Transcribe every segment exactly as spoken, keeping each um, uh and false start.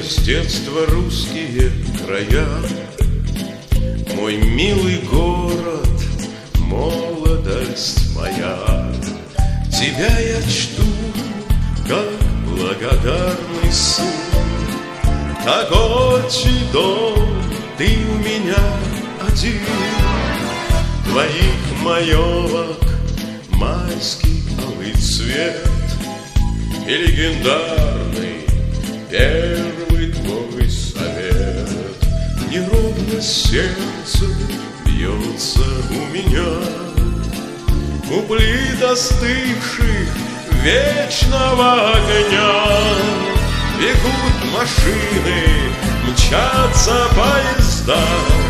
с детства русские края, мой милый город, молодость моя. Тебя я чту, как благодарный сын, как отчий дом ты у меня один. Твоих маевок майский алый цвет и легендарный первый твой совет. Неровно сердце бьется у меня у плит остывших вечного огня. Бегут машины, мчатся поезда,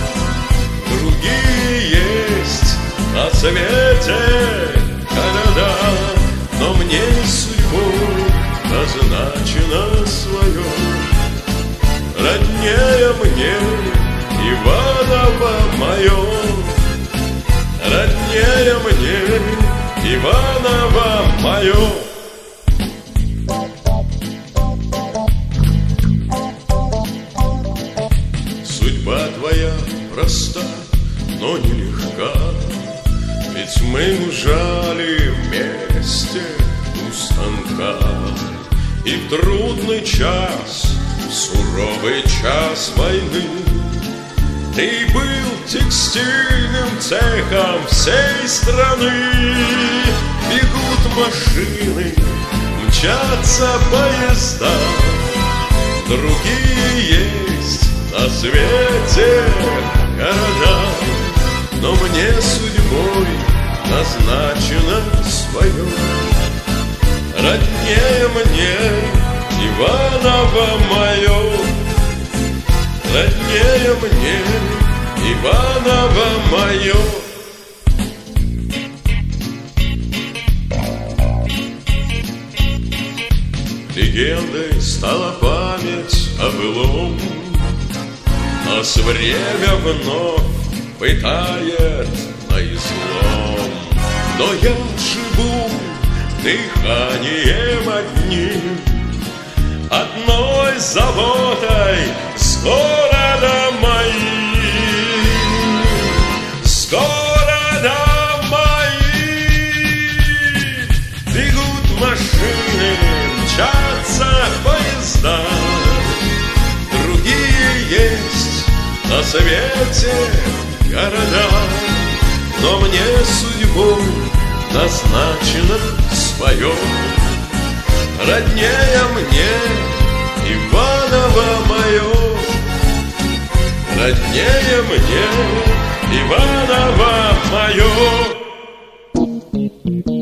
другие есть на свете города, но мне судьбой назначено свое. Роднее мне Иваново мое, роднее мне Иваново мое. Судьба твоя проста, но нелегка, ведь мы лежали вместе у станка. И в трудный час, в суровый час войны, ты был текстильным цехом всей страны. Бегут машины, мчатся поезда, другие есть на свете города, но мне судьбой назначено свое. Роднее мне Иваново мое, роднее мне Иваново мое. Легендой стала память о былом, нас время вновь пытает на излом. Но я живу дыханием одним, одной заботой с городом моим, с городом моим. Бегут машины, мчатся поезда, другие есть на свете города, но мне судьбой назначено свое. Роднее мне Иваново мое, роднее мне Иваново мое.